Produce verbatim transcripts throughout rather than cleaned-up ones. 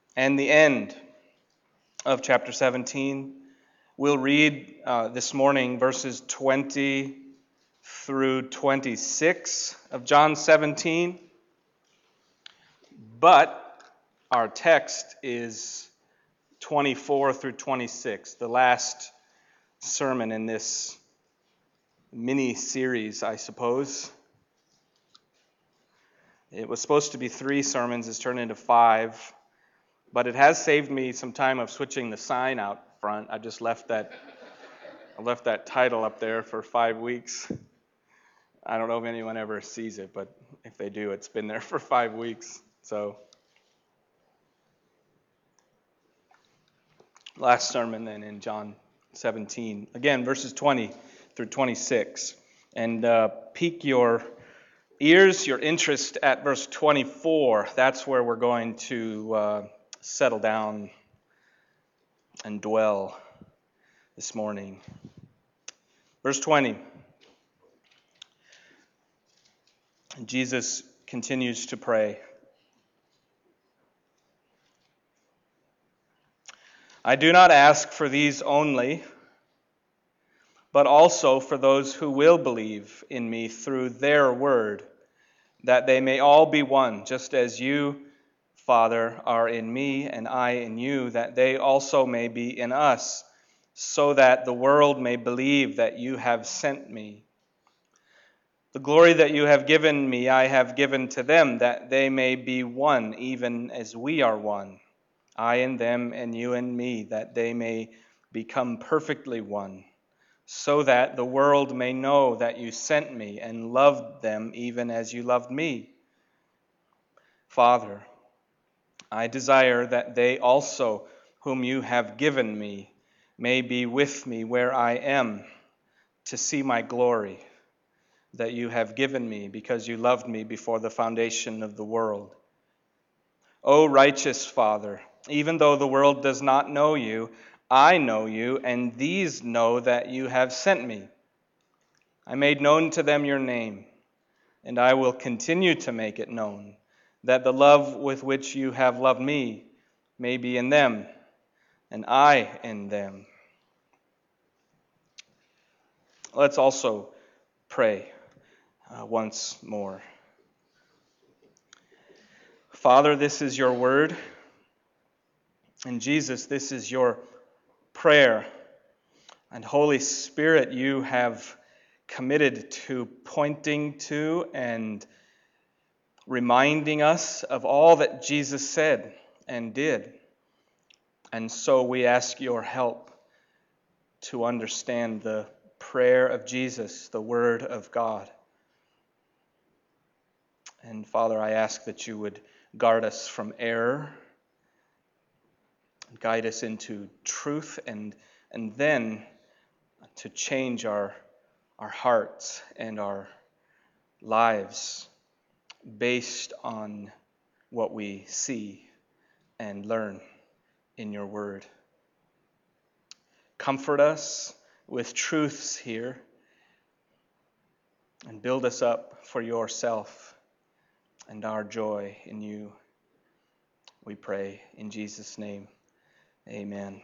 and the end of chapter seventeen. We'll read uh, this morning verses twenty through twenty-six of John seventeen, but our text is twenty-four through twenty-six, the last sermon in this mini-series, I suppose. It was supposed to be three sermons, it's turned into five, but it has saved me some time of switching the sign out front. I just left that I left that title up there for five weeks. I don't know if anyone ever sees it, but if they do, it's been there for five weeks. So, last sermon then in John seventeen. Again, verses twenty through twenty-six. And uh, pique your ears, your interest at verse twenty-four. That's where we're going to uh, settle down and dwell this morning. Verse twenty. Jesus continues to pray. I do not ask for these only, but also for those who will believe in me through their word, that they may all be one, just as you, Father, are in me and I in you, that they also may be in us, so that the world may believe that you have sent me. The glory that you have given me, I have given to them, that they may be one, even as we are one. I in them and you in me, that they may become perfectly one, so that the world may know that you sent me and loved them even as you loved me. Father, I desire that they also, whom you have given me, may be with me where I am, to see my glory that you have given me, because you loved me before the foundation of the world. O righteous Father, even though the world does not know you, I know you, and these know that you have sent me. I made known to them your name, and I will continue to make it known, that the love with which you have loved me may be in them, and I in them. Let's also pray uh, once more. Father, this is your word, and Jesus, this is your prayer. And Holy Spirit, you have committed to pointing to and reminding us of all that Jesus said and did. And so we ask your help to understand the prayer of Jesus, the Word of God. And Father, I ask that you would guard us from error, guide us into truth, and, and then to change our, our hearts and our lives based on what we see and learn in your word. Comfort us with truths here and build us up for yourself and our joy in you. We pray in Jesus' name. Amen.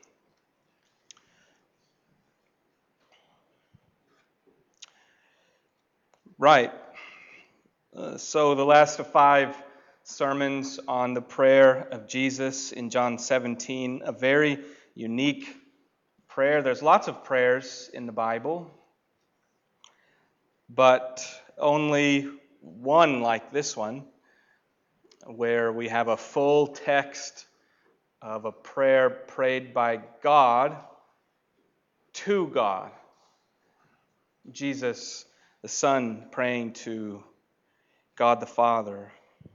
Right. Uh, so the last of five sermons on the prayer of Jesus in John seventeen, a very unique prayer. There's lots of prayers in the Bible, but only one like this one, where we have a full text of a prayer prayed by God to God. Jesus, the Son, praying to God the Father.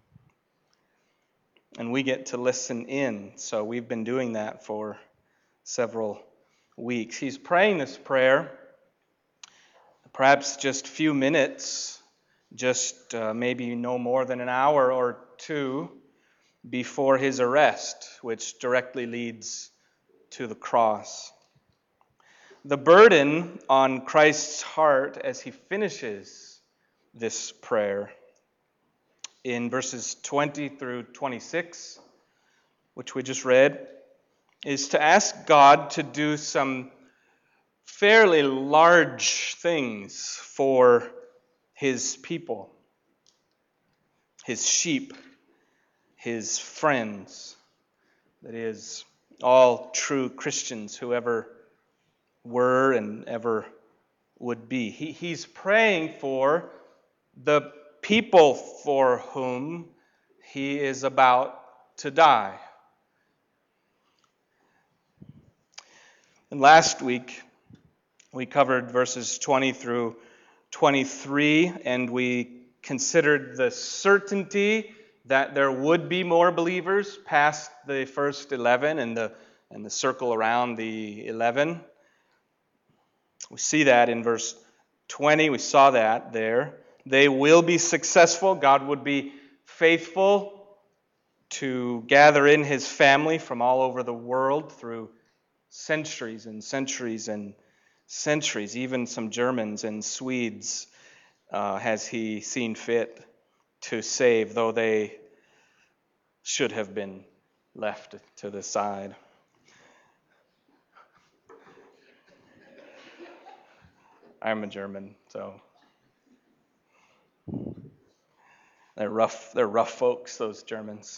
And we get to listen in, so we've been doing that for several weeks. He's praying this prayer, perhaps just a few minutes, just uh, maybe no more than an hour or two before his arrest, which directly leads to the cross. The burden on Christ's heart as he finishes this prayer in verses twenty through twenty-six which we just read, is to ask God to do some fairly large things for his people, his sheep, his friends, that is, all true Christians who ever were and ever would be. He, he's praying for the people for whom he is about to die. And last week, we covered verses twenty through twenty-three, and we considered the certainty that there would be more believers past the first eleven and the, and the circle around the eleven. We see that in verse twenty. We saw that there. They will be successful. God would be faithful to gather in his family from all over the world through centuries and centuries and centuries. Even some Germans and Swedes uh, has he seen fit to save, though they should have been left to the side. I'm a German, so they're rough. They're rough folks, those Germans.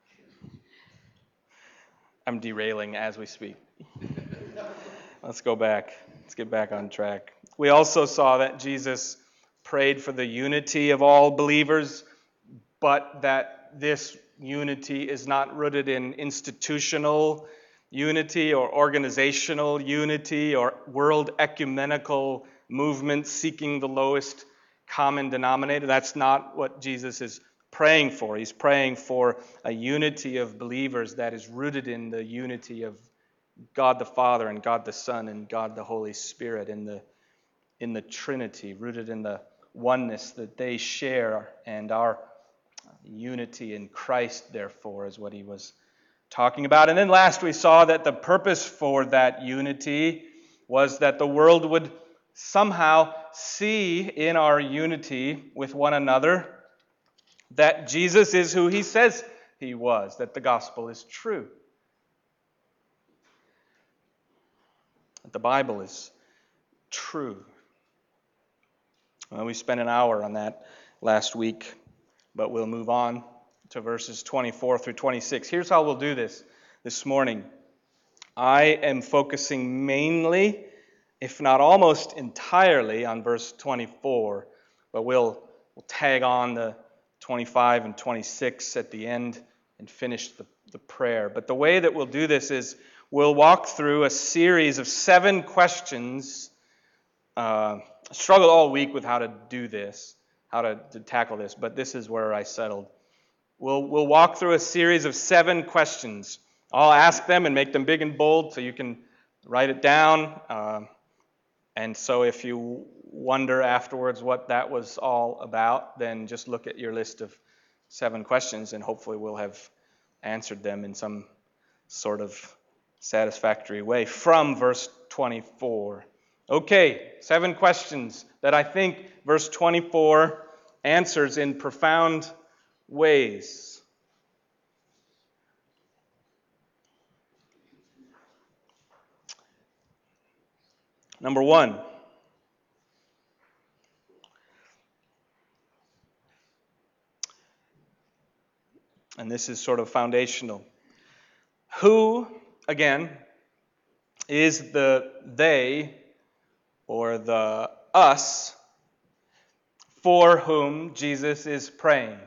I'm derailing as we speak. Let's go back. Let's get back on track. We also saw that Jesus prayed for the unity of all believers, but that this unity is not rooted in institutional unity or organizational unity or world ecumenical movements seeking the lowest common denominator. That's not what Jesus is praying for. He's praying for a unity of believers that is rooted in the unity of God the Father and God the Son and God the Holy Spirit in the in the Trinity, rooted in the oneness that they share, and our unity in Christ, therefore, is what he was talking about. And then last we saw that the purpose for that unity was that the world would somehow see in our unity with one another that Jesus is who he says he was, that the gospel is true, that the Bible is true. Well, we spent an hour on that last week, but we'll move on to verses twenty-four through twenty-six. Here's how we'll do this this morning. I am focusing mainly, if not almost entirely, on verse twenty-four, but we'll, we'll tag on the twenty-five and twenty-six at the end and finish the, the prayer. But the way that we'll do this is we'll walk through a series of seven questions. Uh, I struggled all week with how to do this, how to, to tackle this, but this is where I settled. We'll, we'll walk through a series of seven questions. I'll ask them and make them big and bold so you can write it down. Uh, and so if you wonder afterwards what that was all about, then just look at your list of seven questions and hopefully we'll have answered them in some sort of satisfactory way from verse twenty-four. Okay, seven questions that I think verse twenty-four answers in profound ways. Number one, and this is sort of foundational. Who, again, is the they or the us for whom Jesus is praying?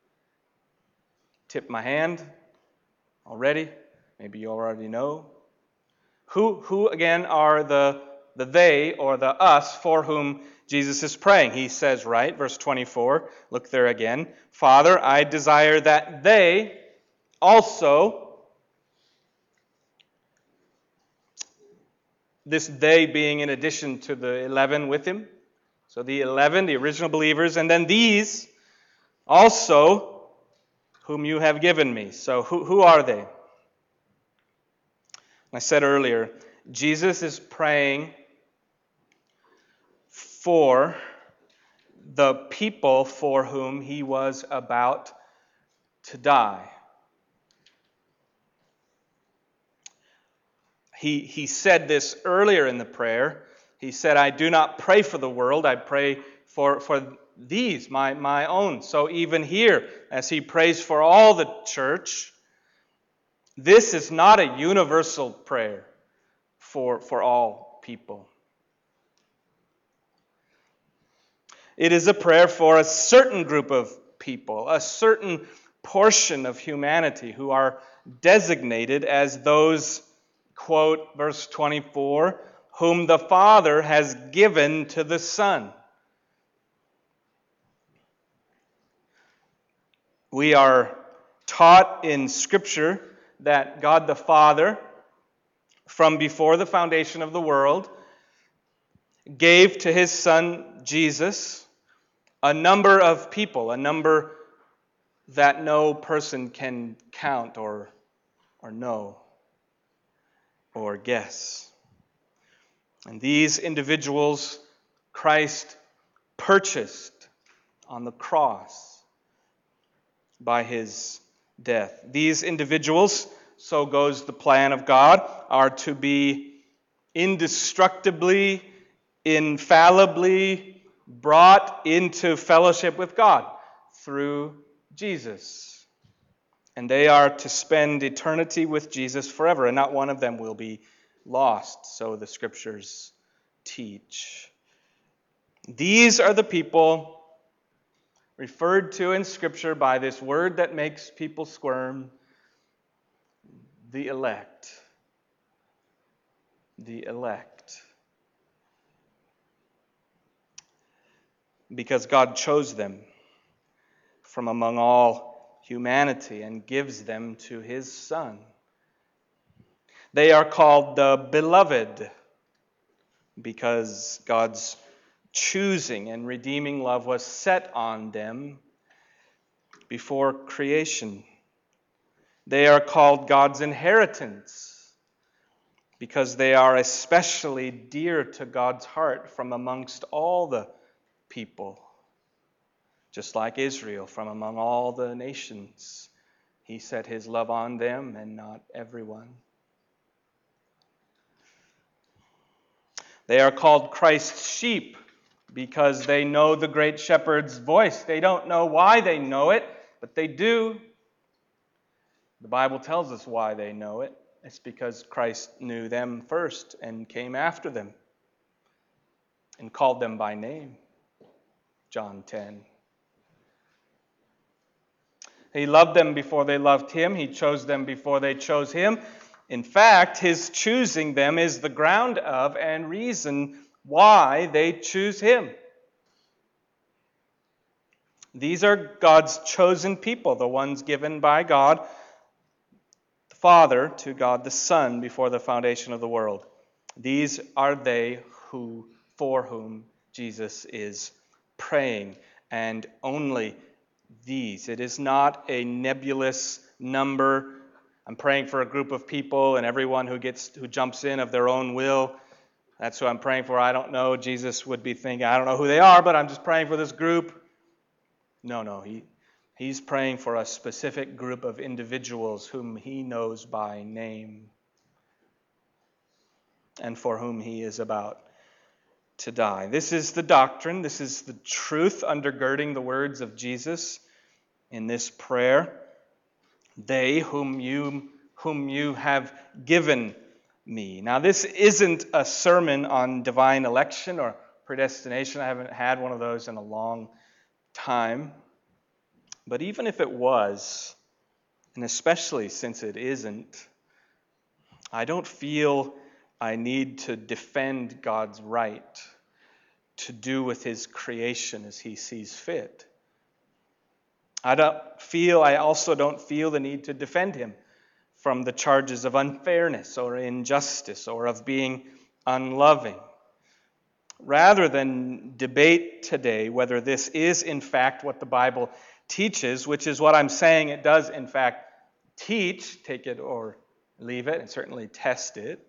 Tip my hand already. Maybe you already know. Who, who again, are the, the they or the us for whom Jesus is praying? He says, right, verse twenty-four, look there again. Father, I desire that they also, this they being in addition to the eleven with him. So the eleven, the original believers, and then these also whom you have given me. So who, who are they? I said earlier, Jesus is praying for the people for whom he was about to die. He, he said this earlier in the prayer. He said, I do not pray for the world, I pray for, for these, my, my own. So even here, as he prays for all the church, this is not a universal prayer for, for all people. It is a prayer for a certain group of people, a certain portion of humanity who are designated as those, quote, verse twenty-four, whom the Father has given to the Son. We are taught in Scripture that God the Father, from before the foundation of the world, gave to his Son Jesus a number of people, a number that no person can count or, or know or guess. And these individuals Christ purchased on the cross by his death. These individuals, so goes the plan of God, are to be indestructibly, infallibly brought into fellowship with God through Jesus. And they are to spend eternity with Jesus forever, and not one of them will be lost, so the Scriptures teach. These are the people referred to in Scripture by this word that makes people squirm, the elect. The elect. Because God chose them from among all humanity and gives them to his Son. They are called the beloved because God's choosing and redeeming love was set on them before creation. They are called God's inheritance because they are especially dear to God's heart from amongst all the people. Just like Israel, from among all the nations, he set his love on them and not everyone. They are called Christ's sheep because they know the great shepherd's voice. They don't know why they know it, but they do. The Bible tells us why they know it. It's because Christ knew them first and came after them and called them by name. John ten. He loved them before they loved him. He chose them before they chose him. In fact, his choosing them is the ground of and reason why they choose him. These are God's chosen people, the ones given by God the Father to God the Son before the foundation of the world. These are they who, for whom Jesus is praying, and only these. It is not a nebulous number. I'm praying for a group of people, and everyone who gets who jumps in of their own will, that's who I'm praying for. I don't know. Jesus would be thinking, I don't know who they are, but I'm just praying for this group. No, no. He, he's praying for a specific group of individuals whom he knows by name and for whom he is about to die. This is the doctrine. This is the truth undergirding the words of Jesus in this prayer. They whom you whom you have given me. Now, this isn't a sermon on divine election or predestination. I haven't had one of those in a long time. But even if it was, and especially since it isn't, I don't feel I need to defend God's right to do with his creation as he sees fit. I don't feel, I also don't feel the need to defend him from the charges of unfairness or injustice or of being unloving. Rather than debate today whether this is in fact what the Bible teaches, which is what I'm saying it does in fact teach, take it or leave it, and certainly test it.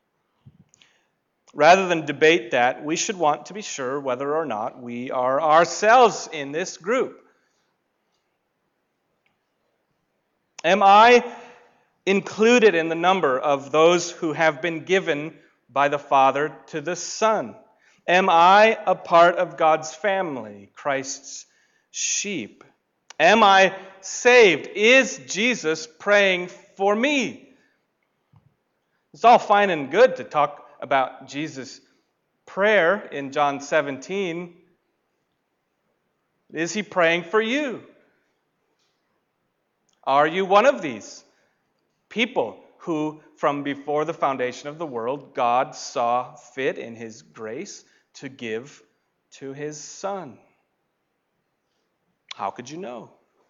Rather than debate that, we should want to be sure whether or not we are ourselves in this group. Am I included in the number of those who have been given by the Father to the Son? Am I a part of God's family, Christ's sheep? Am I saved? Is Jesus praying for me? It's all fine and good to talk about Jesus' prayer in John seventeen. Is he praying for you? Are you one of these people who, from before the foundation of the world, God saw fit in his grace to give to his Son? How could you know?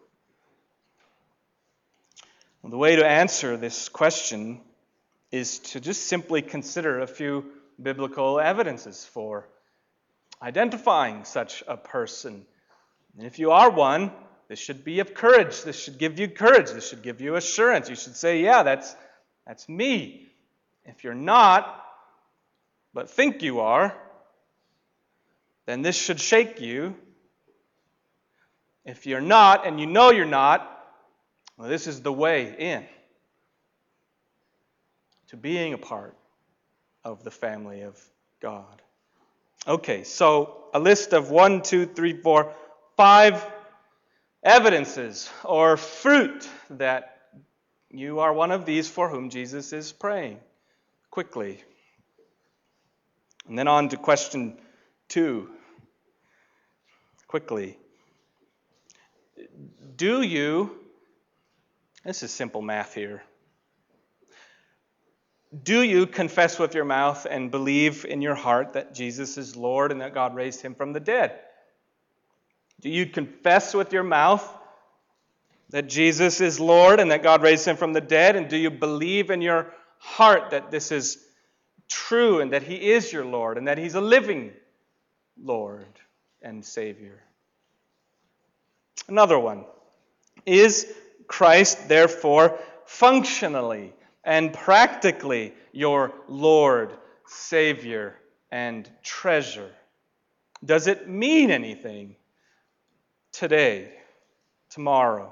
Well, the way to answer this question is to just simply consider a few biblical evidences for identifying such a person. And if you are one, this should be of courage. This should give you courage. This should give you assurance. You should say, yeah, that's, that's me. If you're not, but think you are, then this should shake you. If you're not, and you know you're not, well, this is the way in to being a part of the family of God. Okay, so a list of one, two, three, four, five evidences or fruit that you are one of these for whom Jesus is praying. Quickly. And then on to question two. Quickly. Do you, this is simple math here. Do you confess with your mouth and believe in your heart that Jesus is Lord and that God raised him from the dead? Do you confess with your mouth that Jesus is Lord and that God raised him from the dead? And do you believe in your heart that this is true and that he is your Lord and that he's a living Lord and Savior? Another one. Is Christ, therefore, functionally and practically your Lord, Savior, and treasure? Does it mean anything today, tomorrow?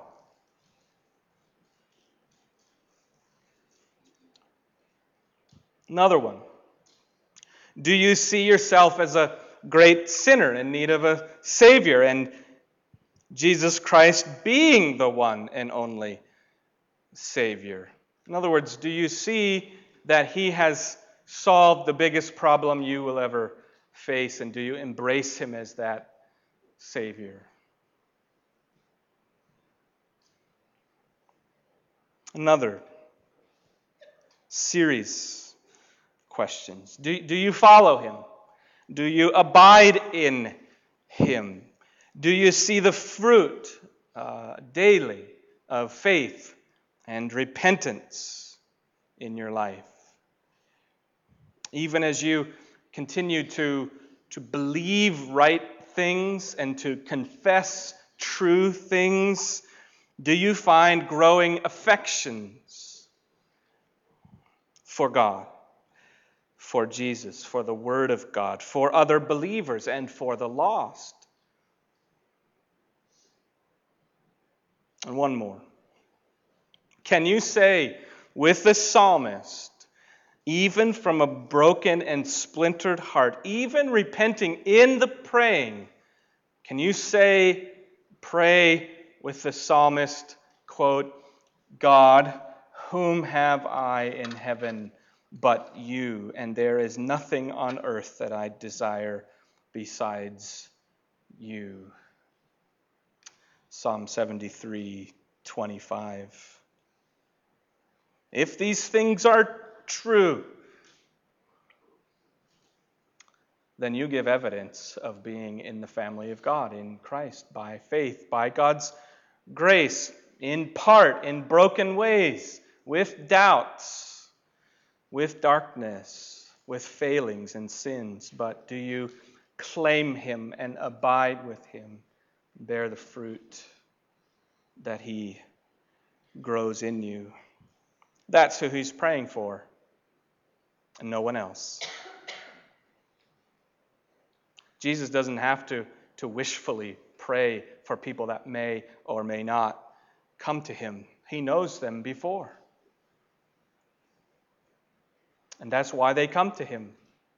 Another one. Do you see yourself as a great sinner in need of a Savior, and Jesus Christ being the one and only Savior? In other words, do you see that he has solved the biggest problem you will ever face, and do you embrace him as that Savior? Another series of questions. Do, do you follow him? Do you abide in him? Do you see the fruit uh, daily of faith and repentance in your life? Even as you continue to, to believe right things and to confess true things, do you find growing affections for God, for Jesus, for the Word of God, for other believers, and for the lost? And one more. Can you say with the psalmist, even from a broken and splintered heart, even repenting in the praying, can you say, pray with the psalmist, quote, God, whom have I in heaven but you, and there is nothing on earth that I desire besides you. Psalm seventy-three, twenty-five. If these things are true, then you give evidence of being in the family of God, in Christ, by faith, by God's grace, in part, in broken ways, with doubts, with darkness, with failings and sins. But do you claim him and abide with him, bear the fruit that he grows in you? That's who he's praying for, and no one else. Jesus doesn't have to, to wishfully pray for people that may or may not come to him. He knows them before. And that's why they come to him.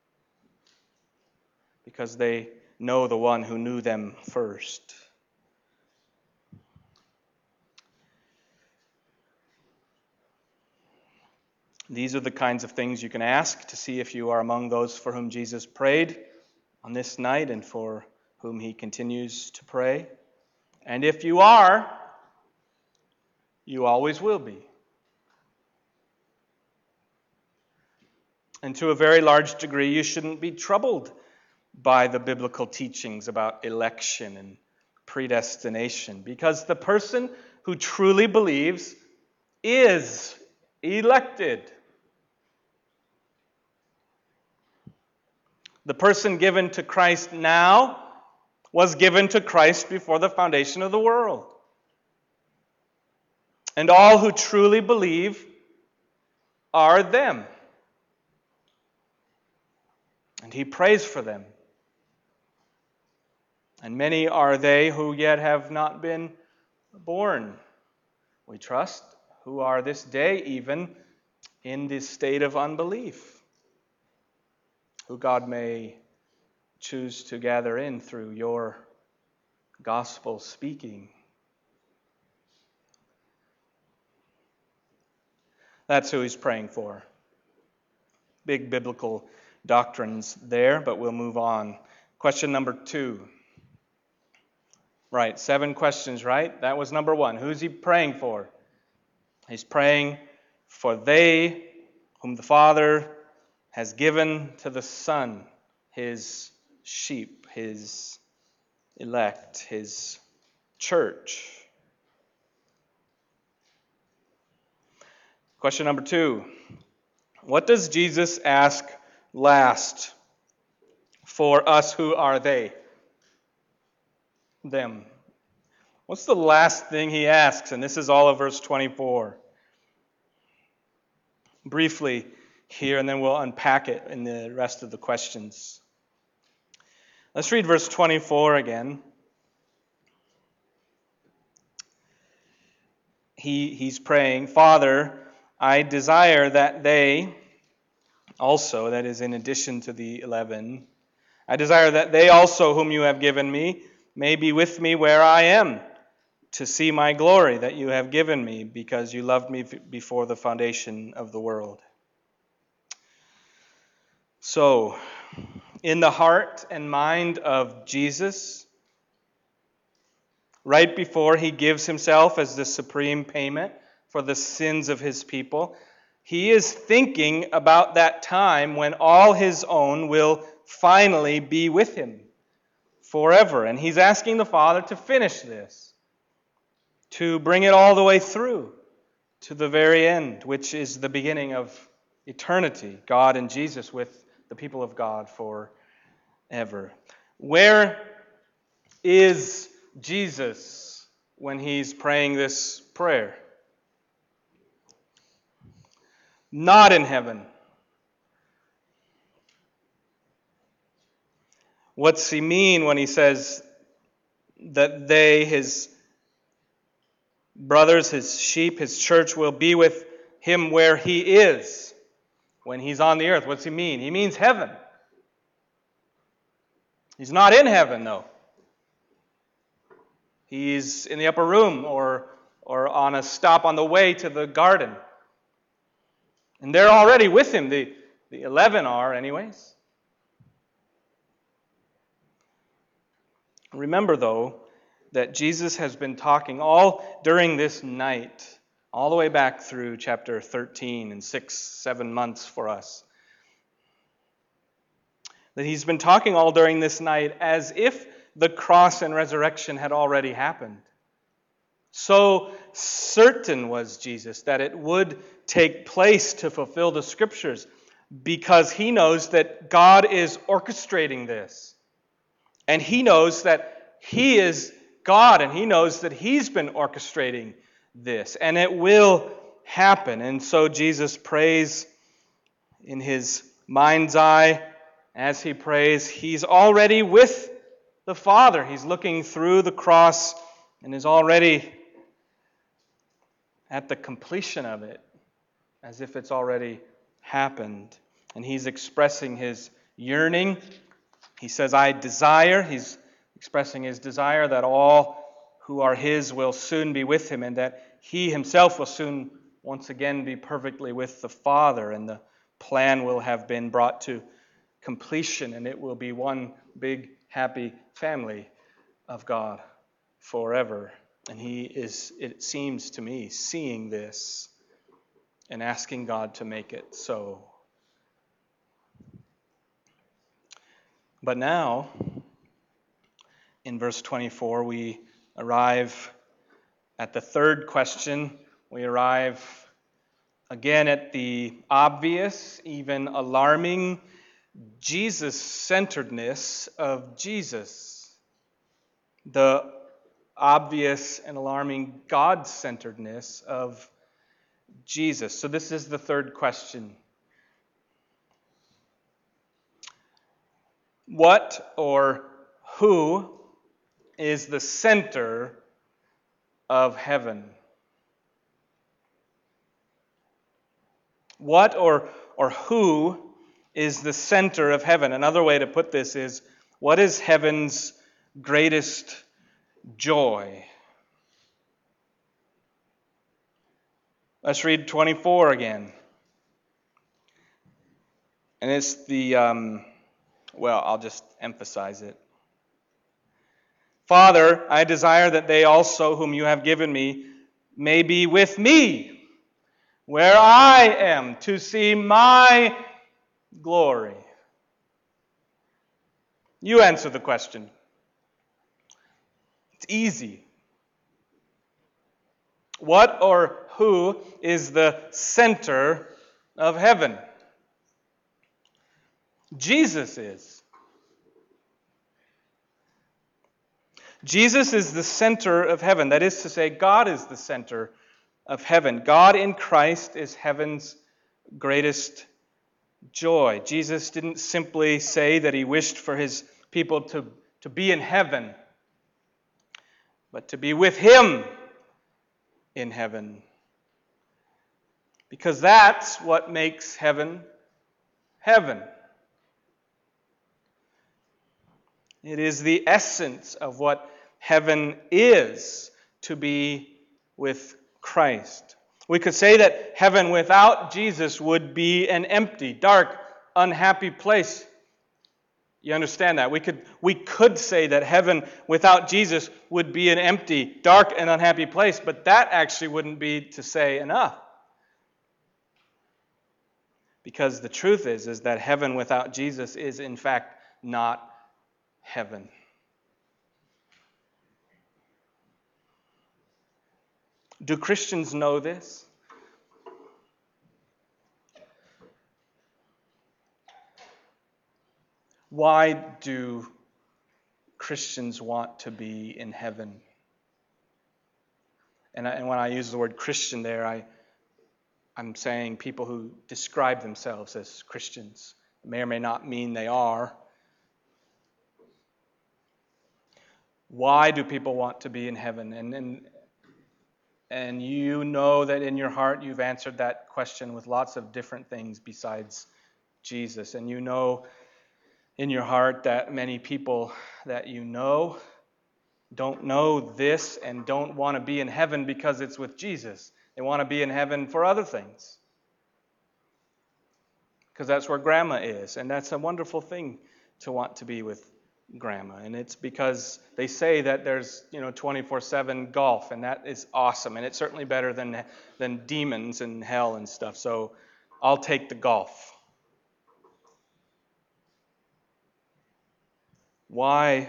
Because they know the one who knew them first. These are the kinds of things you can ask to see if you are among those for whom Jesus prayed on this night and for whom he continues to pray. And if you are, you always will be. And to a very large degree, you shouldn't be troubled by the biblical teachings about election and predestination, because the person who truly believes is elected. The person given to Christ now was given to Christ before the foundation of the world. And all who truly believe are them. And he prays for them. And many are they who yet have not been born, we trust, who are this day even in this state of unbelief, who God may choose to gather in through your gospel speaking. That's who he's praying for. Big biblical doctrines there, but we'll move on. Question number two. Right, seven questions, right? That was number one. Who's he praying for? He's praying for they whom the Father has given to the Son, his sheep, his elect, his church. Question number two. What does Jesus ask last for us who are they? Them. What's the last thing he asks? And this is all of verse twenty-four. Briefly here, and then we'll unpack it in the rest of the questions. Let's read verse twenty-four again. He, he's praying, Father, I desire that they also, that is in addition to the eleven, I desire that they also whom you have given me may be with me where I am, to see my glory that you have given me, because you loved me before the foundation of the world. So, in the heart and mind of Jesus, right before he gives himself as the supreme payment for the sins of his people, he is thinking about that time when all his own will finally be with him forever. And he's asking the Father to finish this, to bring it all the way through to the very end, which is the beginning of eternity, God and Jesus with the people of God forever. Where is Jesus when he's praying this prayer? Not in heaven. What's he mean when he says that they, his brothers, his sheep, his church, will be with him where he is when he's on the earth? What's he mean? He means heaven. He's not in heaven, though. He's in the upper room or, or on a stop on the way to the garden. And they're already with him. The, the eleven are, anyways. Remember, though, that Jesus has been talking all during this night, all the way back through chapter thirteen and six, seven months for us. That he's been talking all during this night as if the cross and resurrection had already happened. So certain was Jesus that it would take place to fulfill the Scriptures, because he knows that God is orchestrating this. And he knows that he is God, and he knows that he's been orchestrating this, and it will happen. And so Jesus prays in his mind's eye. As he prays, he's already with the Father. He's looking through the cross and is already at the completion of it, as if it's already happened. And he's expressing his yearning. He says, I desire. He's expressing his desire that all who are his will soon be with him, and that he himself will soon once again be perfectly with the Father, and the plan will have been brought to completion, and it will be one big happy family of God forever. And he is, it seems to me, seeing this and asking God to make it so. But now, in verse twenty-four, we arrive at the third question. We arrive again at the obvious, even alarming Jesus-centeredness of Jesus. The obvious and alarming God-centeredness of Jesus. So this is the third question. What or who is the center of heaven? What or, or who is the center of heaven? Another way to put this is, what is heaven's greatest joy? Let's read twenty-four again. And it's the, um, well, I'll just emphasize it. Father, I desire that they also, whom you have given me, may be with me, where I am, to see my glory. You answer the question. It's easy. What or who is the center of heaven? Jesus is. Jesus is the center of heaven. That is to say, God is the center of heaven. God in Christ is heaven's greatest joy. Jesus didn't simply say that he wished for his people to, to be in heaven, but to be with him in heaven. Because that's what makes heaven heaven. It is the essence of what heaven is, to be with Christ. We could say that heaven without Jesus would be an empty, dark, unhappy place. You understand that? We could, we could say that heaven without Jesus would be an empty, dark, and unhappy place, but that actually wouldn't be to say enough. Because the truth is, is that heaven without Jesus is in fact not heaven. Do Christians know this? Why do Christians want to be in heaven? And, I, and when I use the word Christian there, I, I'm saying people who describe themselves as Christians. It may or may not mean they are. Why do people want to be in heaven? And, and, and you know that in your heart you've answered that question with lots of different things besides Jesus. And you know in your heart that many people that you know don't know this and don't want to be in heaven because it's with Jesus. They want to be in heaven for other things. Because that's where grandma is. And that's a wonderful thing to want to be with grandma. And it's because they say that there's, you know, twenty-four seven golf, and that is awesome. And it's certainly better than than demons and hell and stuff. So I'll take the golf. Why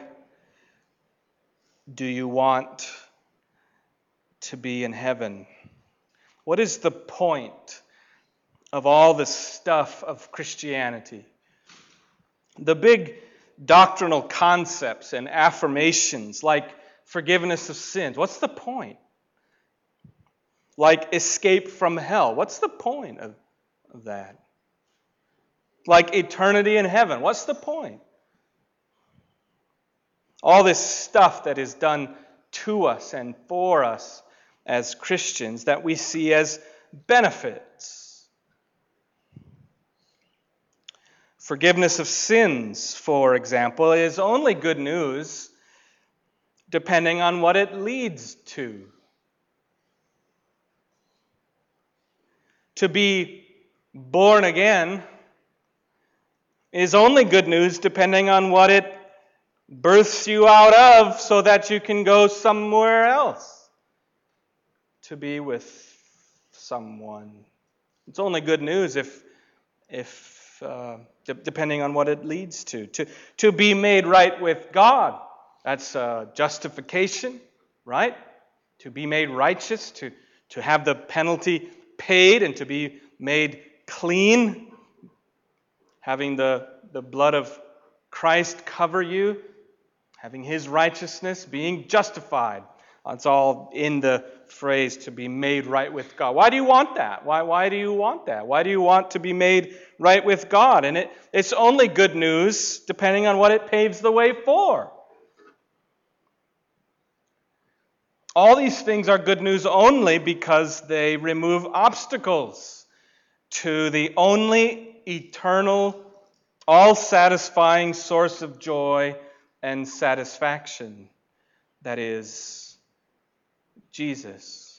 do you want to be in heaven? What is the point of all the stuff of Christianity? The big doctrinal concepts and affirmations like forgiveness of sins. What's the point? Like escape from hell. What's the point of, of that? Like eternity in heaven. What's the point? All this stuff that is done to us and for us as Christians that we see as benefits. Forgiveness of sins, for example, is only good news depending on what it leads to. To be born again is only good news depending on what it births you out of so that you can go somewhere else to be with someone. It's only good news if, if uh, de- depending on what it leads to. To, to be made right with God. That's uh, justification, right? To be made righteous, to, to have the penalty paid and to be made clean. Having the, the blood of Christ cover you. Having His righteousness, being justified. It's all in the phrase to be made right with God. Why do you want that? Why, why do you want that? Why do you want to be made right with God? And it, it's only good news depending on what it paves the way for. All these things are good news only because they remove obstacles to the only eternal, all-satisfying source of joy and satisfaction. That is Jesus.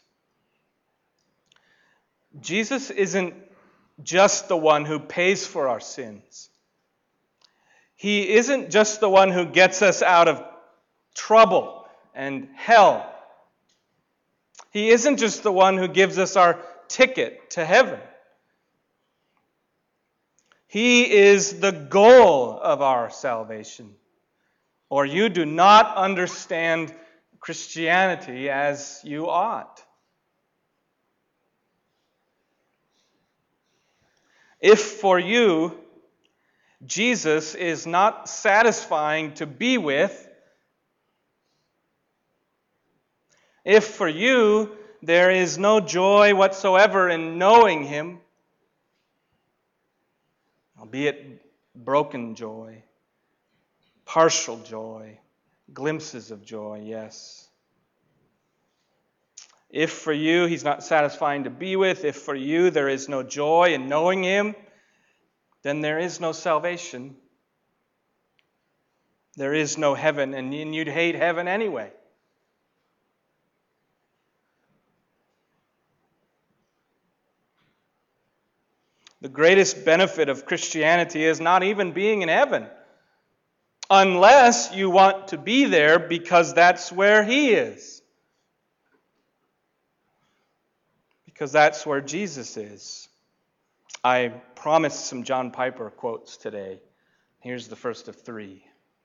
Jesus isn't just the one who pays for our sins. He isn't just the one who gets us out of trouble and hell. He isn't just the one who gives us our ticket to heaven. He is the goal of our salvation. Or you do not understand Christianity as you ought. If for you, Jesus is not satisfying to be with, if for you there is no joy whatsoever in knowing Him, albeit broken joy, partial joy, glimpses of joy, yes. If for you He's not satisfying to be with, if for you there is no joy in knowing Him, then there is no salvation. There is no heaven, and you'd hate heaven anyway. The greatest benefit of Christianity is not even being in heaven, unless you want to be there because that's where He is. Because that's where Jesus is. I promised some John Piper quotes today. Here's the first of three.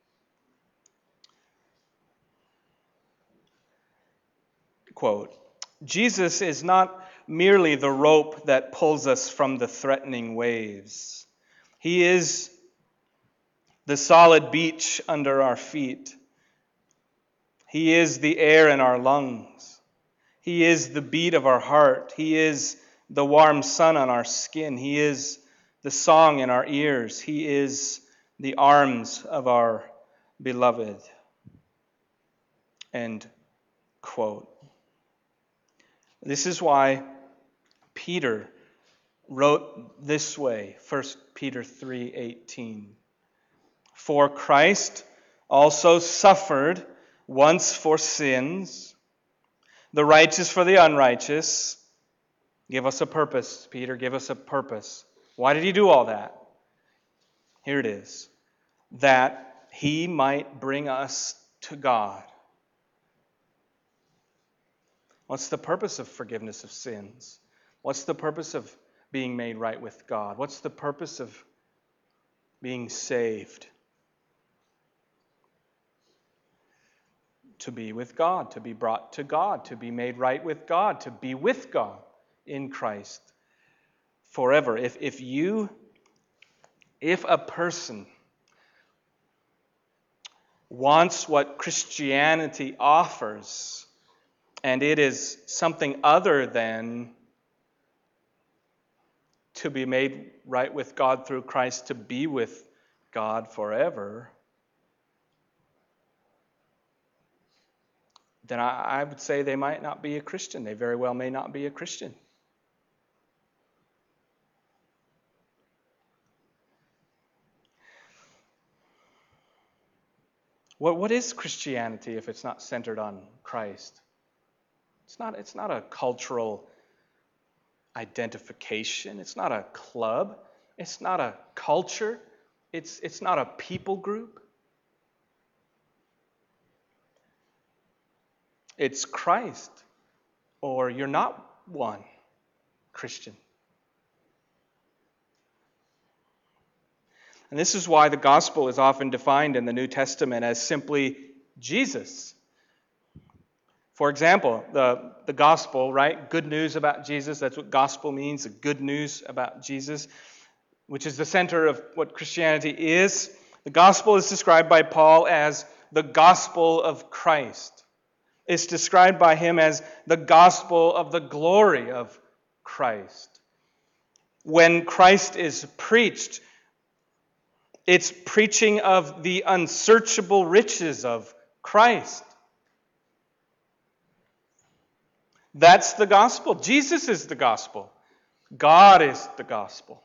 Quote, Jesus is not merely the rope that pulls us from the threatening waves. He is the solid beach under our feet. He is the air in our lungs. He is the beat of our heart. He is the warm sun on our skin. He is the song in our ears. He is the arms of our beloved. End quote. This is why Peter wrote this way, First Peter three eighteen. For Christ also suffered once for sins, the righteous for the unrighteous. Give us a purpose, Peter, give us a purpose. Why did He do all that? Here it is. That He might bring us to God. What's the purpose of forgiveness of sins? What's the purpose of being made right with God? What's the purpose of being saved? To be with God, to be brought to God, to be made right with God, to be with God in Christ forever. If, if you, if a person wants what Christianity offers, and it is something other than to be made right with God through Christ, to be with God forever, then I, I would say they might not be a Christian. They very well may not be a Christian. What, what is Christianity if it's not centered on Christ? It's not, it's not a cultural identification. It's not a club. It's not a culture. It's, it's not a people group. It's Christ, or you're not one Christian. And this is why the gospel is often defined in the New Testament as simply Jesus. For example, the, the gospel, right? Good news about Jesus. That's what gospel means, the good news about Jesus, which is the center of what Christianity is. The gospel is described by Paul as the gospel of Christ. It's described by him as the gospel of the glory of Christ. When Christ is preached, it's preaching of the unsearchable riches of Christ. That's the gospel. Jesus is the gospel. God is the gospel.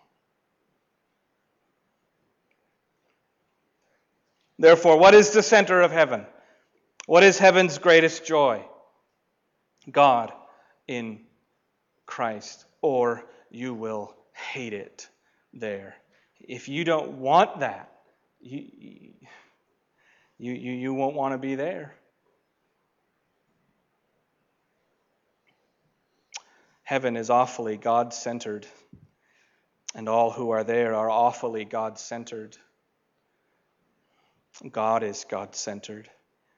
Therefore, what is the center of heaven? What is heaven's greatest joy? God in Christ, or you will hate it there. If you don't want that, you, you, you, you won't want to be there. Heaven is awfully God-centered, and all who are there are awfully God-centered. God is God-centered.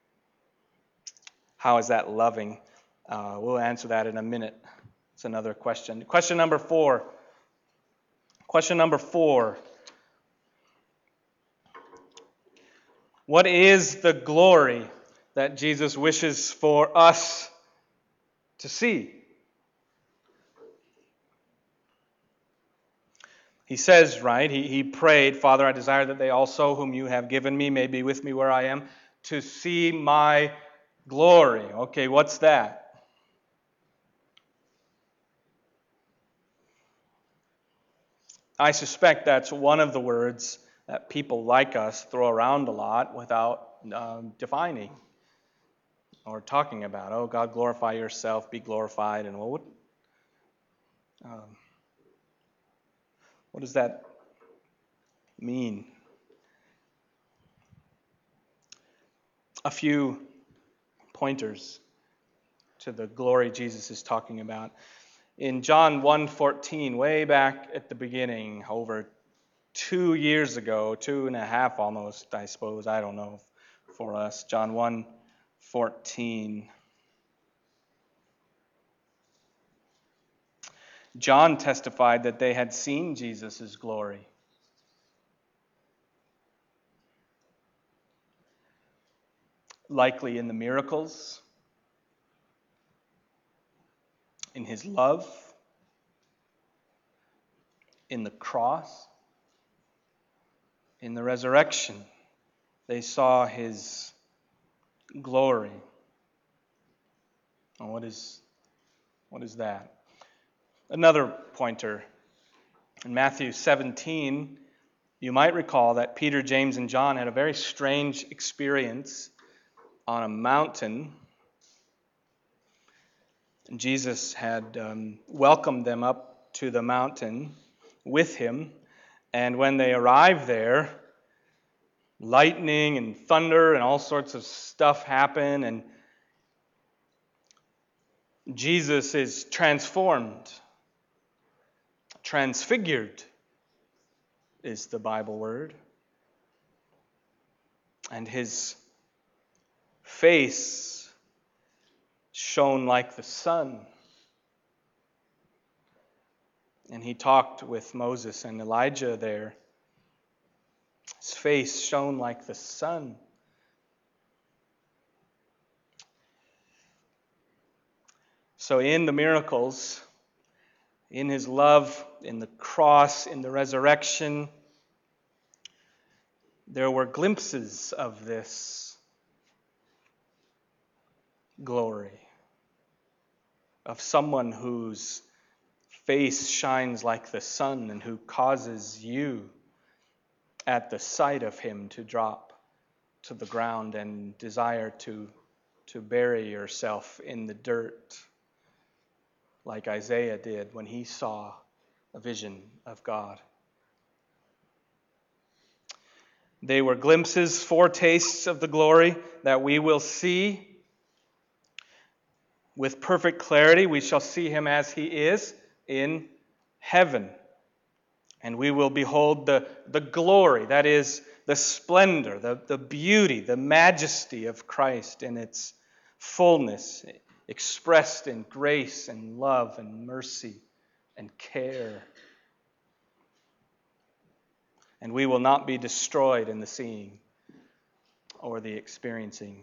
How is that loving? Uh, we'll answer that in a minute. It's another question. Question number four. Question number four. What is the glory that Jesus wishes for us to see? He says, right, he, he prayed, Father, I desire that they also whom you have given me may be with me where I am, to see my glory. Okay, what's that? I suspect that's one of the words that people like us throw around a lot without um, defining or talking about. Oh, God, glorify yourself, be glorified. And well, what, um, what does that mean? A few pointers to the glory Jesus is talking about. In John one fourteen, way back at the beginning, over two years ago, two and a half almost, I suppose, I don't know, for us, John one fourteen. John testified that they had seen Jesus' glory. Likely in the miracles, in his love, in the cross, in the resurrection. They saw his glory. And what is, what is that? Another pointer. In Matthew seventeen, you might recall that Peter, James, and John had a very strange experience on a mountain. And Jesus had um, welcomed them up to the mountain with him. And when they arrived there, lightning and thunder and all sorts of stuff happen. And Jesus is transformed. Transfigured is the Bible word. And his face shone like the sun. And he talked with Moses and Elijah there. His face shone like the sun. So in the miracles, in his love, in the cross, in the resurrection, there were glimpses of this glory, of someone whose face shines like the sun and who causes you at the sight of him to drop to the ground and desire to, to bury yourself in the dirt, like Isaiah did when he saw a vision of God. They were glimpses, foretastes of the glory that we will see with perfect clarity. We shall see him as he is in heaven. And we will behold the, the glory, that is, the splendor, the, the beauty, the majesty of Christ in its fullness, expressed in grace and love and mercy and care. And we will not be destroyed in the seeing or the experiencing.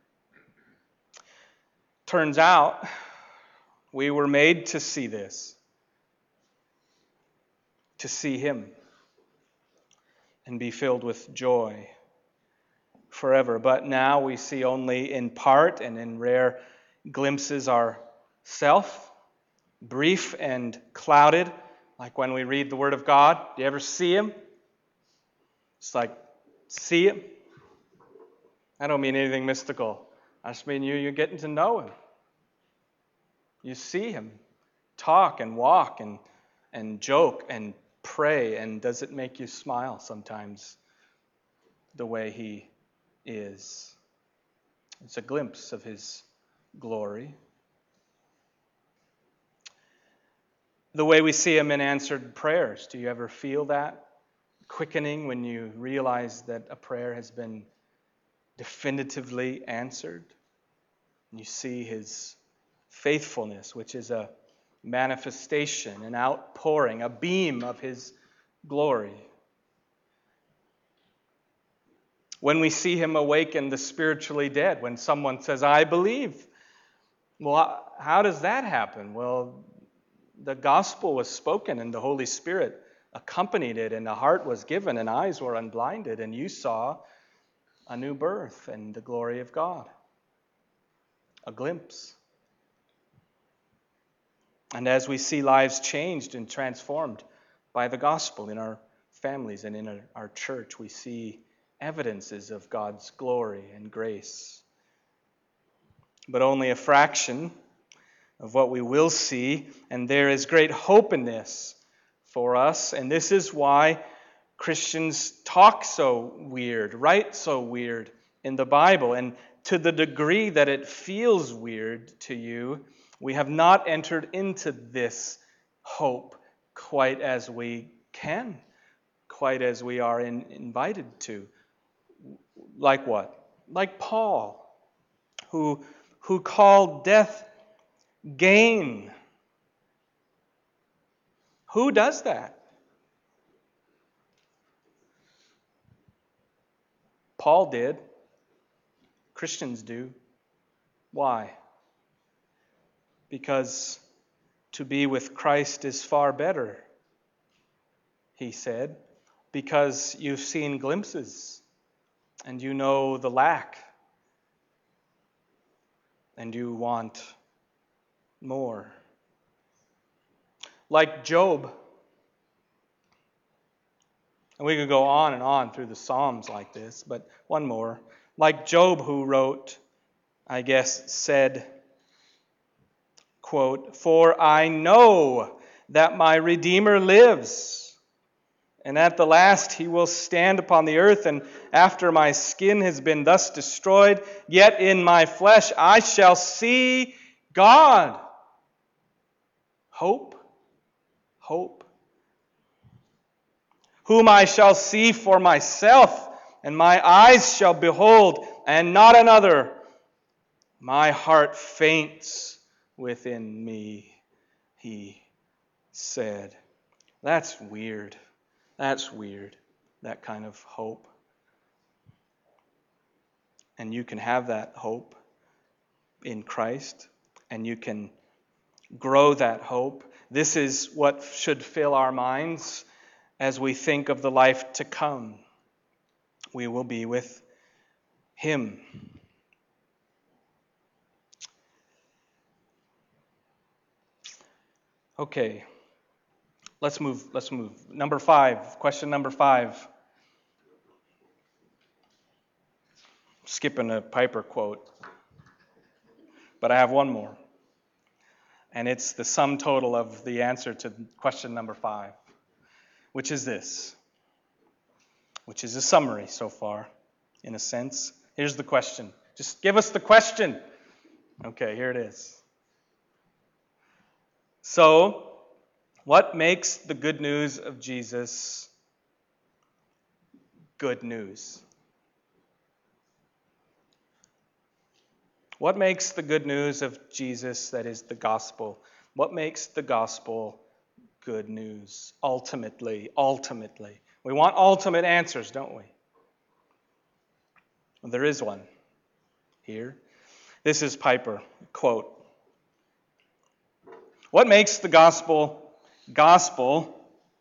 Turns out, we were made to see this, to see him, and be filled with joy forever. But now we see only in part and in rare glimpses ourself, brief and clouded, like when we read the Word of God. Do you ever see him? It's like, see him? I don't mean anything mystical. I just mean you, you're getting to know him. You see him talk and walk and, and joke and pray, and does it make you smile sometimes the way he is? It's a glimpse of his glory. The way we see him in answered prayers. Do you ever feel that quickening when you realize that a prayer has been definitively answered? And you see his faithfulness, which is a manifestation, an outpouring, a beam of his glory. When we see him awaken the spiritually dead, when someone says, I believe. Well, how does that happen? Well, the gospel was spoken and the Holy Spirit accompanied it, and the heart was given and eyes were unblinded, and you saw a new birth and the glory of God. A glimpse. And as we see lives changed and transformed by the gospel in our families and in our church, we see evidences of God's glory and grace. But only a fraction of what we will see, and there is great hope in this for us, and this is why Christians talk so weird, write so weird in the Bible, and to the degree that it feels weird to you, we have not entered into this hope quite as we can, quite as we are in, invited to. Like what? Like Paul, who, who called death gain. Who does that? Paul did. Christians do. Why? Because to be with Christ is far better, he said, because you've seen glimpses and you know the lack and you want more. Like Job, and we could go on and on through the Psalms like this, but one more. Like Job, who wrote, I guess, said, quote, "For I know that my Redeemer lives, and at the last he will stand upon the earth, and after my skin has been thus destroyed, yet in my flesh I shall see God." Hope, hope. "Whom I shall see for myself, and my eyes shall behold, and not another. My heart faints within me," he said. That's weird. That's weird, that kind of hope. And you can have that hope in Christ, and you can grow that hope. This is what should fill our minds as we think of the life to come. We will be with him. Okay. Let's move, let's move. Number five, question number five. skipping a Piper quote. But I have one more. And it's the sum total of the answer to question number five, which is this, which is a summary so far, in a sense. Here's the question. Just give us the question. Okay, here it is. So, what makes the good news of Jesus good news? What makes the good news of Jesus, that is the gospel, what makes the gospel good news? Ultimately, ultimately. We want ultimate answers, don't we? Well, there is one here. This is Piper, quote. What makes the gospel gospel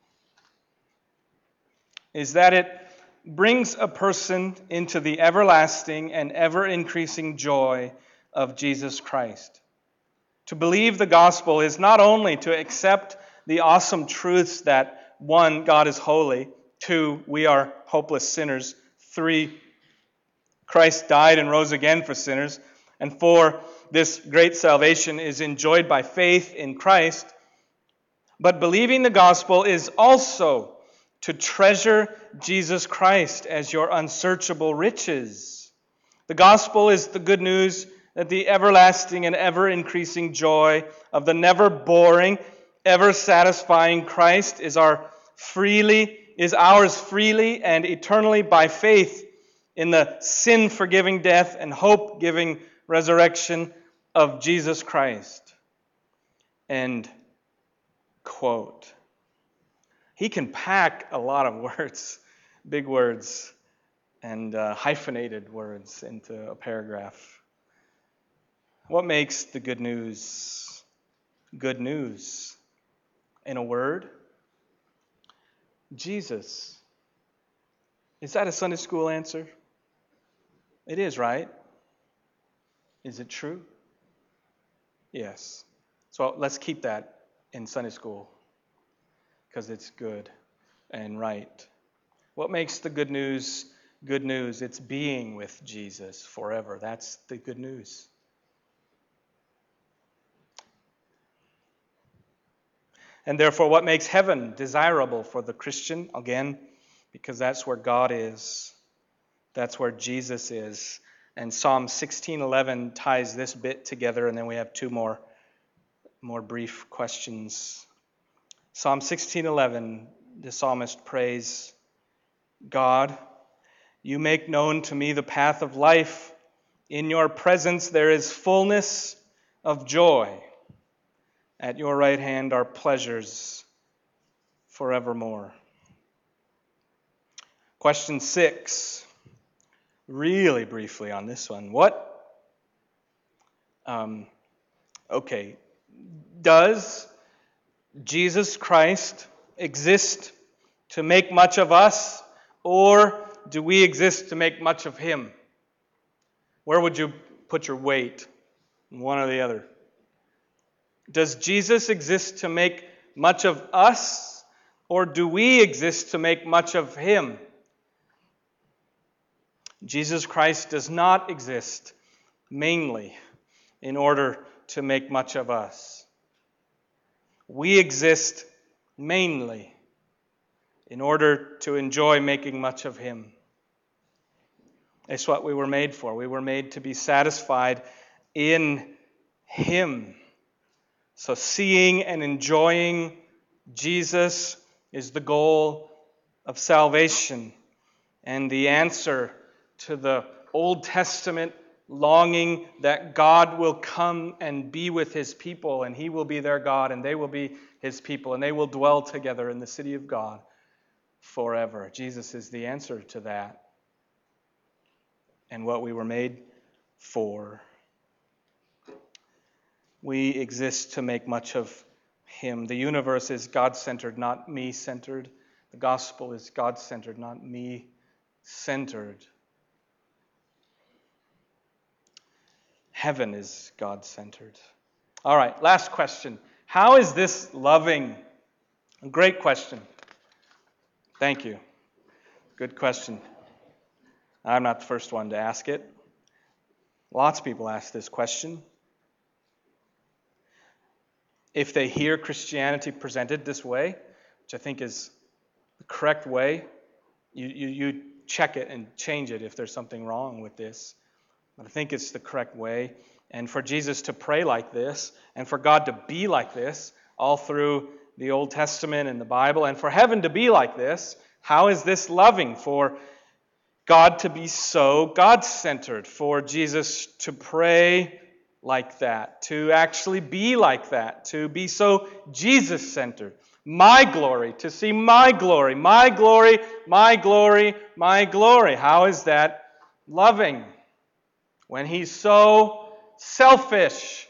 is that it brings a person into the everlasting and ever-increasing joy of Jesus Christ. To believe the gospel is not only to accept the awesome truths that, one, God is holy, two, we are hopeless sinners, three, Christ died and rose again for sinners, and four, this great salvation is enjoyed by faith in Christ. But believing the gospel is also to treasure Jesus Christ as your unsearchable riches. The gospel is the good news that the everlasting and ever-increasing joy of the never-boring, ever-satisfying Christ is our freely is ours freely and eternally by faith in the sin-forgiving death and hope-giving resurrection of Jesus Christ. End quote. He can pack a lot of words, big words, and uh, hyphenated words into a paragraph. What makes the good news good news? In a word, Jesus. Is that a Sunday school answer? It is, right? Is it true? Yes. So let's keep that in Sunday school because it's good and right. What makes the good news good news? It's being with Jesus forever. That's the good news. And therefore, what makes heaven desirable for the Christian? Again, because that's where God is. That's where Jesus is. And Psalm sixteen eleven ties this bit together, and then we have two more, more brief questions. Psalm sixteen eleven, the psalmist prays, God, you make known to me the path of life. In your presence there is fullness of joy. At your right hand are pleasures forevermore. Question six. Really briefly on this one. What? Um, okay. Does Jesus Christ exist to make much of us, or do we exist to make much of him? Where would you put your weight? One or the other. Does Jesus exist to make much of us, or do we exist to make much of him? Jesus Christ does not exist mainly in order to make much of us. We exist mainly in order to enjoy making much of him. It's what we were made for. We were made to be satisfied in him. So seeing and enjoying Jesus is the goal of salvation and the answer to the Old Testament longing that God will come and be with his people, and he will be their God, and they will be his people, and they will dwell together in the city of God forever. Jesus is the answer to that and what we were made for. We exist to make much of him. The universe is God-centered, not me-centered. The gospel is God-centered, not me-centered. Heaven is God-centered. All right, last question. How is this loving? A great question. Thank you. Good question. I'm not the first one to ask it. Lots of people ask this question. If they hear Christianity presented this way, which I think is the correct way, you, you, you check it and change it if there's something wrong with this. But I think it's the correct way. And for Jesus to pray like this, and for God to be like this, all through the Old Testament and the Bible, and for heaven to be like this, how is this loving? For God to be so God-centered, for Jesus to pray like that, to actually be like that, to be so Jesus-centered. My glory, to see my glory, my glory, my glory, my glory. How is that loving? When he's so selfish,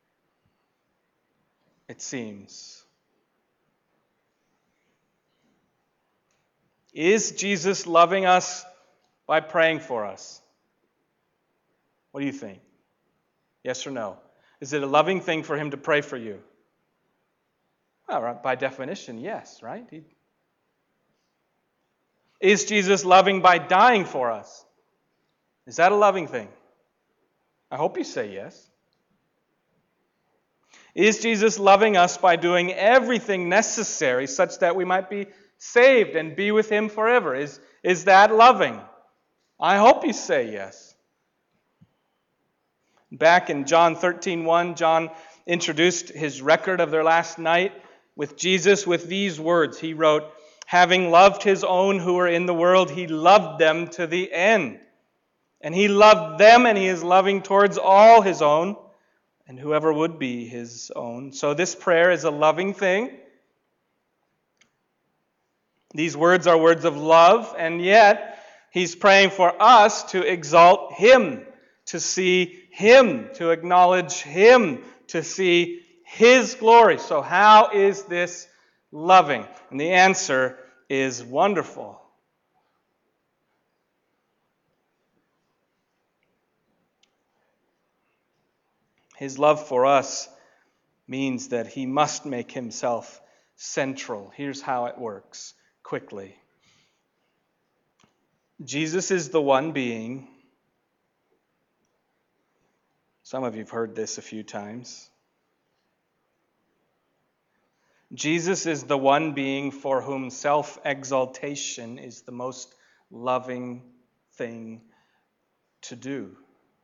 it seems. Is Jesus loving us by praying for us? What do you think? Yes or no? Is it a loving thing for him to pray for you? Well, by definition, yes, right? He... Is Jesus loving by dying for us? Is that a loving thing? I hope you say yes. Is Jesus loving us by doing everything necessary such that we might be saved and be with him forever? Is, is that loving? I hope you say yes. Back in John thirteen one, John introduced his record of their last night with Jesus with these words. He wrote, "Having loved his own who were in the world, he loved them to the end. And he loved them, and he is loving towards all his own, and whoever would be his own." So this prayer is a loving thing. These words are words of love, and yet he's praying for us to exalt him, to see him, to acknowledge him, to see his glory. So how is this loving? And the answer is wonderful. His love for us means that he must make himself central. Here's how it works, quickly. Jesus is the one being. Some of you have heard this a few times. Jesus is the one being for whom self-exaltation is the most loving thing to do.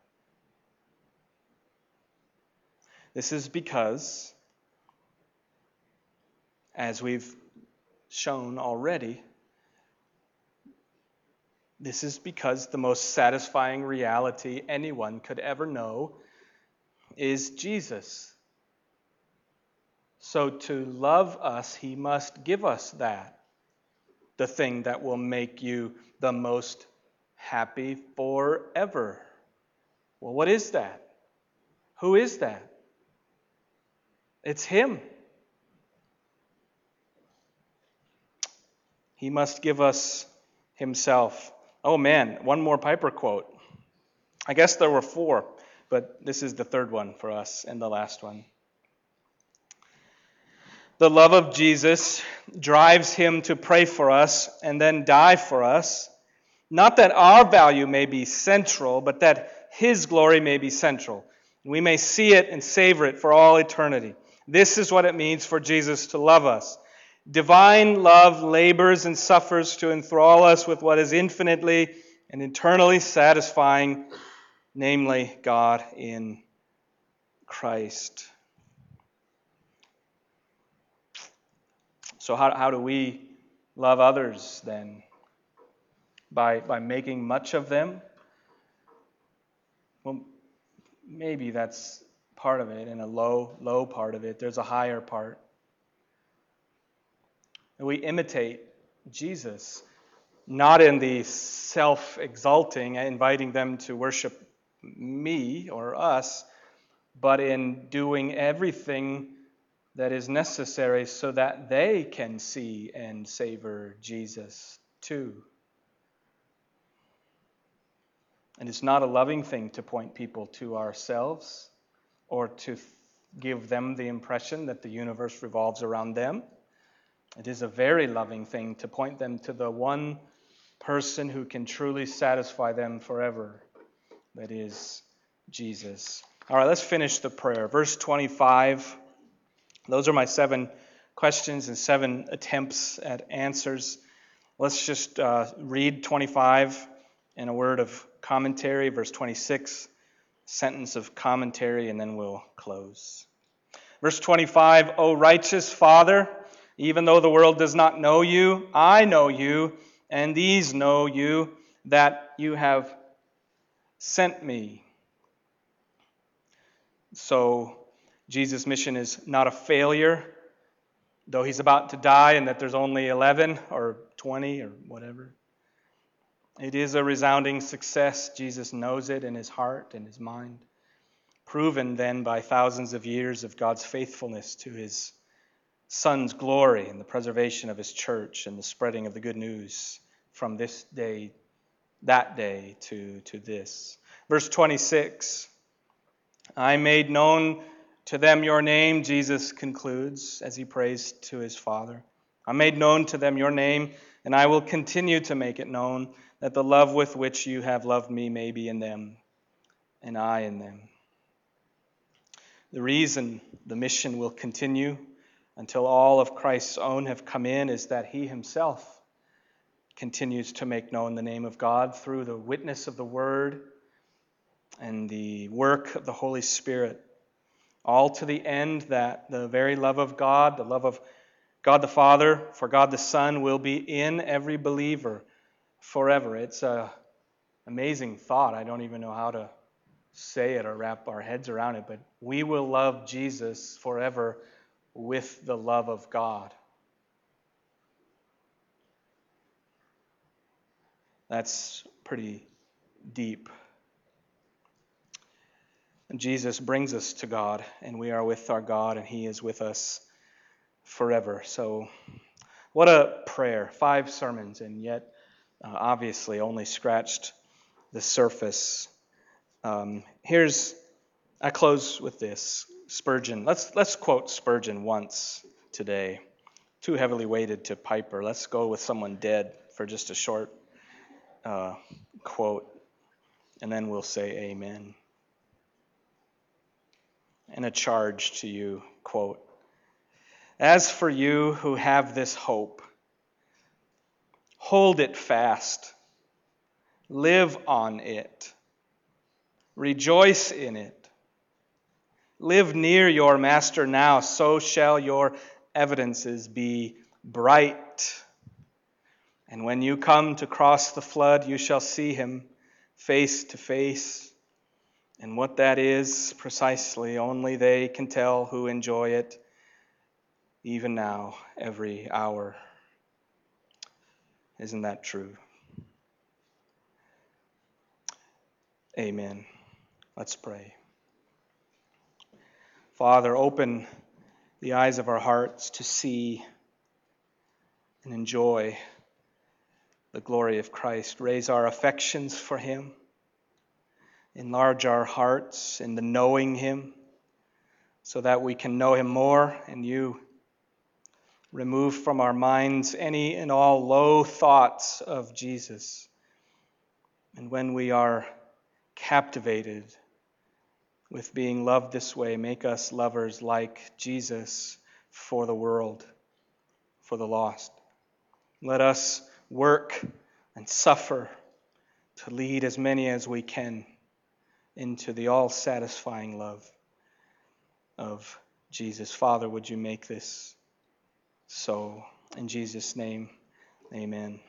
This is because, as we've shown already, this is because the most satisfying reality anyone could ever know is Jesus. So to love us, he must give us that, the thing that will make you the most happy forever. Well, what is that? Who is that? It's him. He must give us himself. Oh man, one more Piper quote. I guess there were four, but this is the third one for us and the last one. The love of Jesus drives him to pray for us and then die for us, not that our value may be central, but that his glory may be central. We may see it and savor it for all eternity. This is what it means for Jesus to love us. Divine love labors and suffers to enthrall us with what is infinitely and eternally satisfying, namely God in Christ. So how, how do we love others then? By, by making much of them? Well, maybe that's part of it, and a low, low part of it. There's a higher part. We imitate Jesus, not in the self-exalting, inviting them to worship me or us, but in doing everything that is necessary so that they can see and savor Jesus too. And it's not a loving thing to point people to ourselves or to give them the impression that the universe revolves around them. It is a very loving thing to point them to the one person who can truly satisfy them forever, that is Jesus. All right, let's finish the prayer. Verse twenty-five. Those are my seven questions and seven attempts at answers. Let's just uh, read twenty-five in a word of commentary. Verse twenty-six, sentence of commentary, and then we'll close. Verse twenty-five, O righteous Father, even though the world does not know you, I know you, and these know you, that you have sent me. So Jesus' mission is not a failure, though he's about to die and that there's only eleven or twenty or whatever. It is a resounding success. Jesus knows it in his heart and his mind. Proven then by thousands of years of God's faithfulness to his Son's glory and the preservation of his church and the spreading of the good news from this day, that day to, to this. Verse twenty-six, I made known to them your name, Jesus concludes as he prays to his Father. I made known to them your name, and I will continue to make it known, that the love with which you have loved me may be in them, and I in them. The reason the mission will continue until all of Christ's own have come in is that he himself continues to make known the name of God through the witness of the Word and the work of the Holy Spirit, all to the end that the very love of God, the love of God the Father for God the Son, will be in every believer forever. It's an amazing thought. I don't even know how to say it or wrap our heads around it, but we will love Jesus forever with the love of God. That's pretty deep. And Jesus brings us to God, and we are with our God, and he is with us forever. So what a prayer. Five sermons, and yet uh, obviously only scratched the surface. Um, here's, I close with this. Spurgeon. Let's let's quote Spurgeon once today. Too heavily weighted to Piper. Let's go with someone dead for just a short uh, quote, and then we'll say amen. And a charge to you, quote, as for you who have this hope, hold it fast, live on it, rejoice in it. Live near your master now, so shall your evidences be bright. And when you come to cross the flood, you shall see him face to face. And what that is, precisely, only they can tell who enjoy it, even now, every hour. Isn't that true? Amen. Let's pray. Father, open the eyes of our hearts to see and enjoy the glory of Christ. Raise our affections for him. Enlarge our hearts in the knowing him so that we can know him more and you. Remove from our minds any and all low thoughts of Jesus. And when we are captivated with being loved this way, make us lovers like Jesus for the world, for the lost. Let us work and suffer to lead as many as we can into the all-satisfying love of Jesus. Father, would you make this so? In Jesus' name, amen.